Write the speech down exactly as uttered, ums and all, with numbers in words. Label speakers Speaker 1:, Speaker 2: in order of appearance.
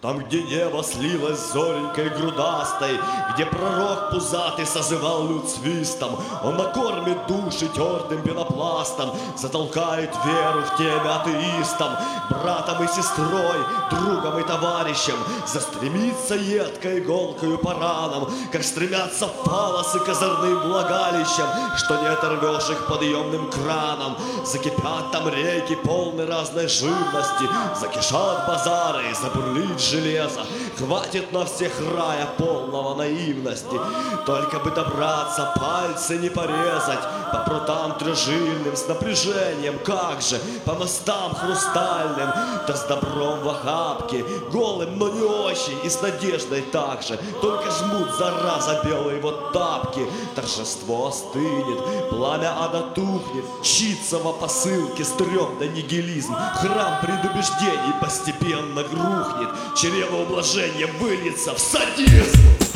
Speaker 1: Там, где небо слилось с зоренькой грудастой, где пророк пузатый созывал люд свистом, он накормит души тертым пенопластом, затолкает веру в темя атеистам, братом и сестрой, другом и товарищем, застремится едкой иголкою по ранам, как стремятся фалосы к озорным влагалищам, что не оторвешь их подъемным краном. Закипят там реки, полны разной живности, закишат базары, забурлит железо. Хватит на всех рая полного наивности, только бы добраться, пальцы не порезать, по прутам трежильным с напряжением, как же, по мостам хрустальным, да с добром в охапке, голым, но не очень, и с надеждой также, только жмут, зараза, белые вот тапки. Торжество остынет, пламя ада тухнет, чится во посылке стрём да нигилизм, храм предубеждений постепенно грухнет, чрево ублажения выльется в садизм.